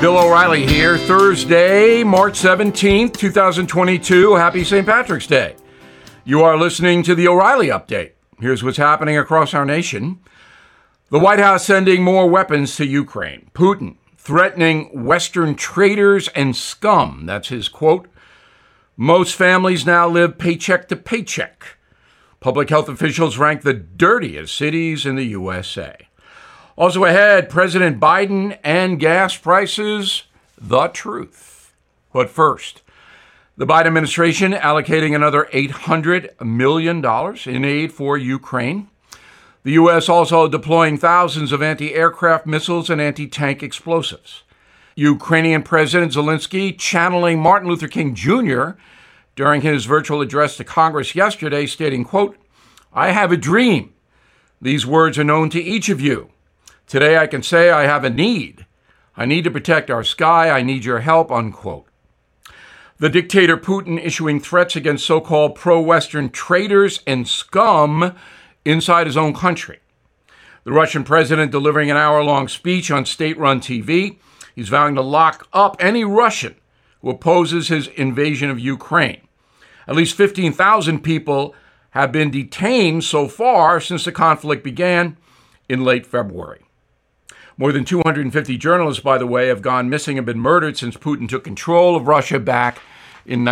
Bill O'Reilly here, Thursday, March 17th, 2022. Happy St. Patrick's Day. You are listening to the O'Reilly Update. Here's what's happening across our nation. The White House sending more weapons to Ukraine. Putin threatening Western traitors and scum. That's his quote. Most families now live paycheck to paycheck. Public health officials rank the dirtiest cities in the USA. Also ahead, President Biden and gas prices, the truth. But first, the Biden administration allocating another $800 million in aid for Ukraine. The U.S. also deploying thousands of anti-aircraft missiles and anti-tank explosives. Ukrainian President Zelensky channeling Martin Luther King Jr. during his virtual address to Congress yesterday, stating, quote, "I have a dream. These words are known to each of you. Today I can say I have a need. I need to protect our sky. I need your help," unquote. The dictator Putin issuing threats against so-called pro-Western traitors and scum inside his own country. The Russian president delivering an hour-long speech on state-run TV. He's vowing to lock up any Russian who opposes his invasion of Ukraine. At least 15,000 people have been detained so far since the conflict began in late February. More than 250 journalists, by the way, have gone missing and been murdered since Putin took control of Russia back in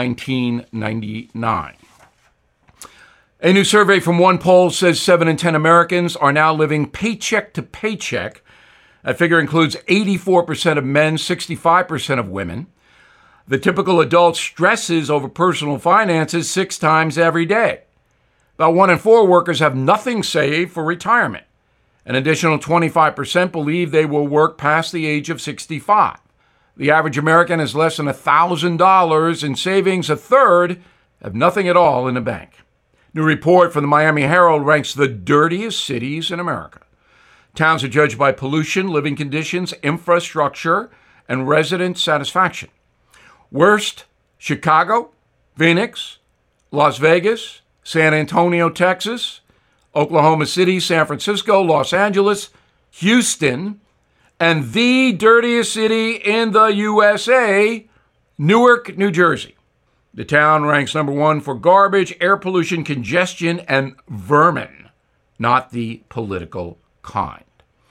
1999. A new survey from one poll says 7 in 10 Americans are now living paycheck to paycheck. That figure includes 84% of men, 65% of women. The typical adult stresses over personal finances 6 times every day. About 1 in 4 workers have nothing saved for retirement. An additional 25% believe they will work past the age of 65. The average American has less than $1,000 in savings. A third have nothing at all in the bank. New report from the Miami Herald ranks the dirtiest cities in America. Towns are judged by pollution, living conditions, infrastructure, and resident satisfaction. Worst, Chicago, Phoenix, Las Vegas, San Antonio, Texas, Oklahoma City, San Francisco, Los Angeles, Houston, and the dirtiest city in the USA, Newark, New Jersey. The town ranks number 1 for garbage, air pollution, congestion, and vermin, not the political kind.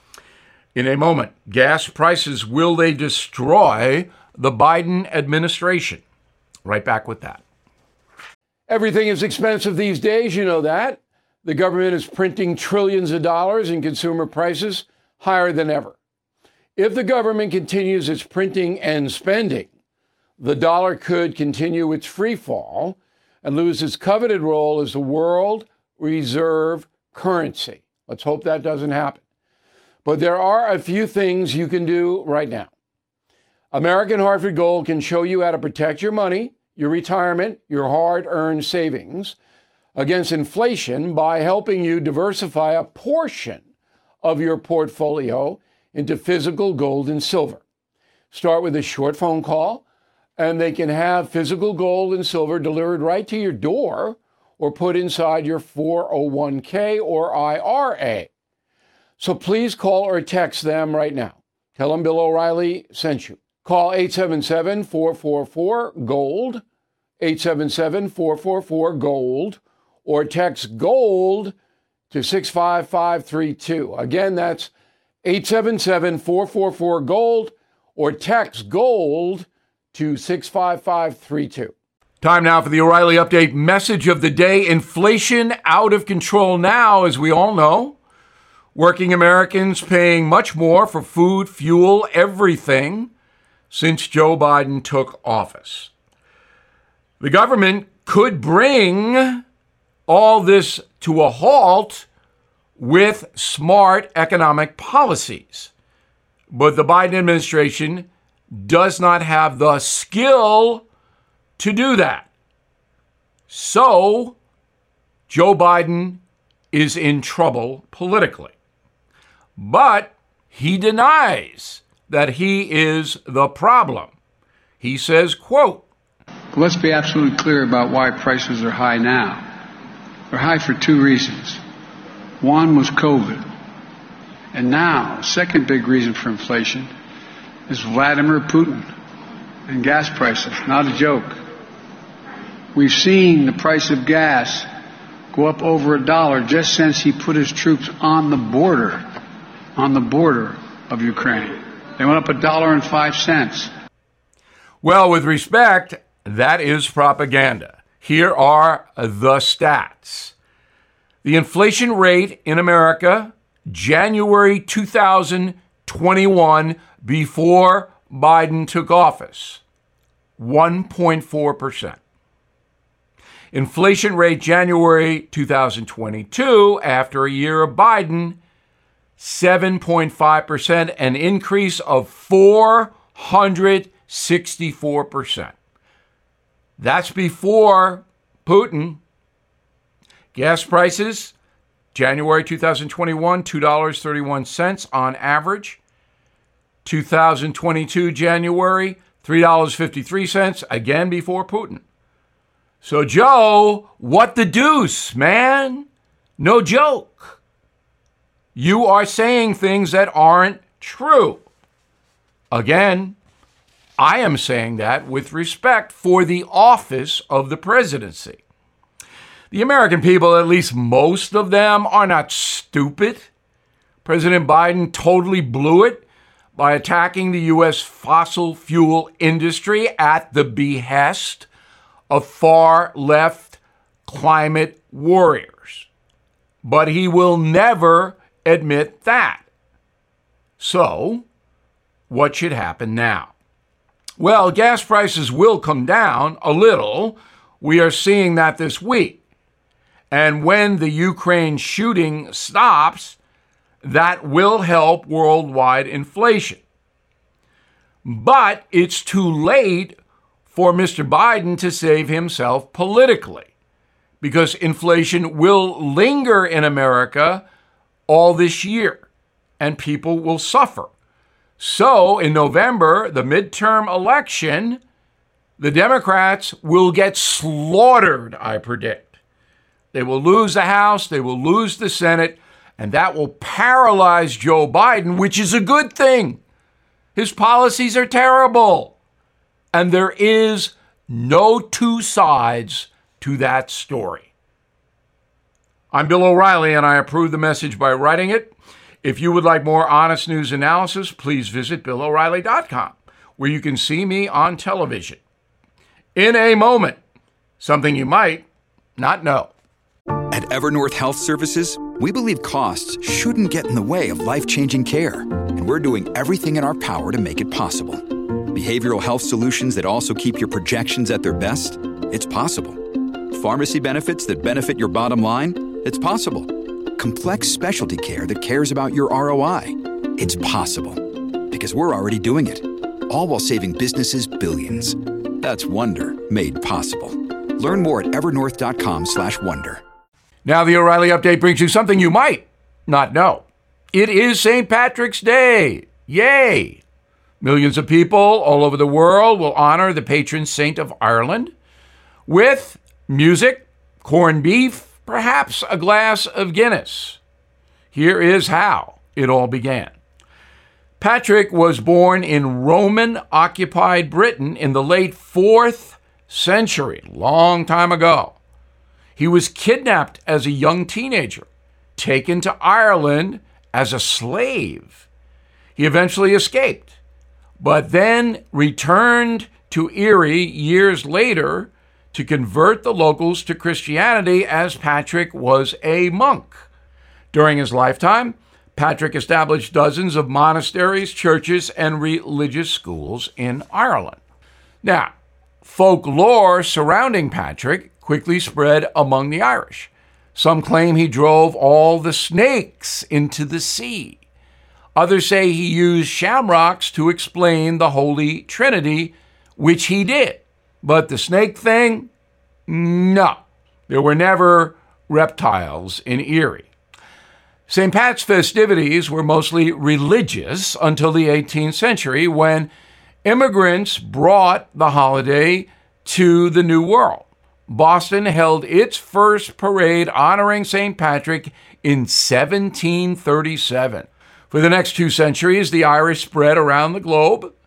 In a moment, gas prices, will they destroy the Biden administration? Right back with that. Everything is expensive these days, you know that. The government is printing trillions of dollars and consumer prices higher than ever. If the government continues its printing and spending, the dollar could continue its free fall and lose its coveted role as the world reserve currency. Let's hope that doesn't happen. But there are a few things you can do right now. American Hartford Gold can show you how to protect your money, your retirement, your hard-earned savings against inflation by helping you diversify a portion of your portfolio into physical gold and silver. Start with a short phone call, and they can have physical gold and silver delivered right to your door or put inside your 401k or IRA. So please call or text them right now. Tell them Bill O'Reilly sent you. Call 877-444-GOLD, 877-444-GOLD, or text GOLD to 65532. Again, that's 877-444-GOLD, or text GOLD to 65532. Time now for the O'Reilly Update message of the day. Inflation out of control now, as we all know. Working Americans paying much more for food, fuel, everything since Joe Biden took office. The government could bring all this to a halt with smart economic policies. But the Biden administration does not have the skill to do that. So, Joe Biden is in trouble politically. But he denies that he is the problem. He says, quote, "Let's be absolutely clear about why prices are high now. They're high for 2 reasons. One was COVID. And now, second big reason for inflation is Vladimir Putin and gas prices. Not a joke. We've seen the price of gas go up over $1 just since he put his troops on the border of Ukraine. They went up $1.05. Well, with respect, that is propaganda. Here are the stats. The inflation rate in America, January 2021, before Biden took office, 1.4%. Inflation rate January 2022, after a year of Biden, 7.5%, an increase of 464%. That's before Putin. Gas prices, January 2021, $2.31 on average. 2022 January, $3.53, again before Putin. So, Joe, what the deuce, man? No joke. You are saying things that aren't true. Again, I am saying that with respect for the office of the presidency. The American people, at least most of them, are not stupid. President Biden totally blew it by attacking the U.S. fossil fuel industry at the behest of far-left climate warriors. But he will never admit that. So, what should happen now? Well, gas prices will come down a little. We are seeing that this week. And when the Ukraine shooting stops, that will help worldwide inflation. But it's too late for Mr. Biden to save himself politically, because inflation will linger in America all this year, and people will suffer. So in November, the midterm election, the Democrats will get slaughtered, I predict. They will lose the House, they will lose the Senate, and that will paralyze Joe Biden, which is a good thing. His policies are terrible. And there is no two sides to that story. I'm Bill O'Reilly, and I approve the message by writing it. If you would like more honest news analysis, please visit BillO'Reilly.com, where you can see me on television. In a moment, something you might not know. At Evernorth Health Services, we believe costs shouldn't get in the way of life-changing care, and we're doing everything in our power to make it possible. Behavioral health solutions that also keep your projections at their best? It's possible. Pharmacy benefits that benefit your bottom line? It's possible. Complex specialty care that cares about your ROI? It's possible. Because we're already doing it. All while saving businesses billions. That's Wonder made possible. Learn more at evernorth.com/wonder. Now the O'Reilly Update brings you something you might not know. It is St. Patrick's Day. Yay! Millions of people all over the world will honor the patron saint of Ireland with music, corned beef, perhaps a glass of Guinness. Here is how it all began. Patrick was born in Roman-occupied Britain in the late 4th century, long time ago. He was kidnapped as a young teenager, taken to Ireland as a slave. He eventually escaped, but then returned to Erie years later to convert the locals to Christianity, as Patrick was a monk. During his lifetime, Patrick established dozens of monasteries, churches, and religious schools in Ireland. Now, folklore surrounding Patrick quickly spread among the Irish. Some claim he drove all the snakes into the sea. Others say he used shamrocks to explain the Holy Trinity, which he did. But the snake thing? No. There were never reptiles in Erie. St. Pat's festivities were mostly religious until the 18th century, when immigrants brought the holiday to the New World. Boston held its first parade honoring St. Patrick in 1737. For the next 2 centuries, the Irish spread around the globe,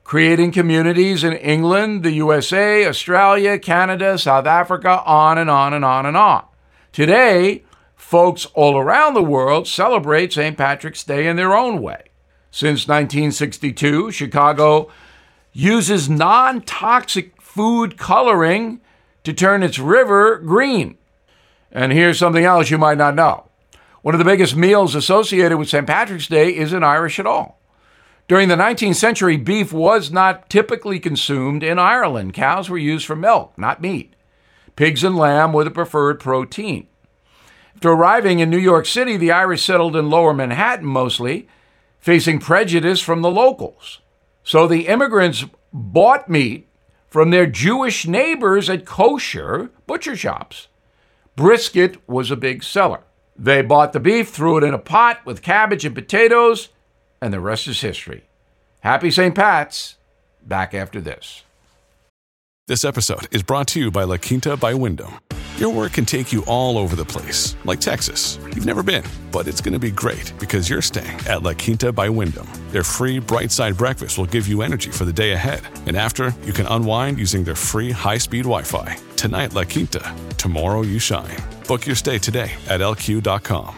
creating communities in England, the USA, Australia, Canada, South Africa, on and on and on and on. Today, folks all around the world celebrate St. Patrick's Day in their own way. Since 1962, Chicago uses non-toxic food coloring to turn its river green. And here's something else you might not know. One of the biggest meals associated with St. Patrick's Day isn't Irish at all. During the 19th century, beef was not typically consumed in Ireland. Cows were used for milk, not meat. Pigs and lamb were the preferred protein. After arriving in New York City, the Irish settled in Lower Manhattan mostly, facing prejudice from the locals. So the immigrants bought meat from their Jewish neighbors at kosher butcher shops. Brisket was a big seller. They bought the beef, threw it in a pot with cabbage and potatoes, and the rest is history. Happy St. Pat's. Back after this. This episode is brought to you by La Quinta by Wyndham. Your work can take you all over the place, like Texas. You've never been, but it's going to be great because you're staying at La Quinta by Wyndham. Their free Bright Side breakfast will give you energy for the day ahead. And after, you can unwind using their free high-speed Wi-Fi. Tonight, La Quinta. Tomorrow, you shine. Book your stay today at LQ.com.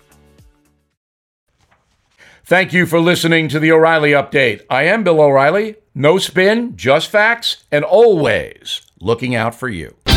Thank you for listening to the O'Reilly Update. I am Bill O'Reilly. No spin, just facts, and always looking out for you.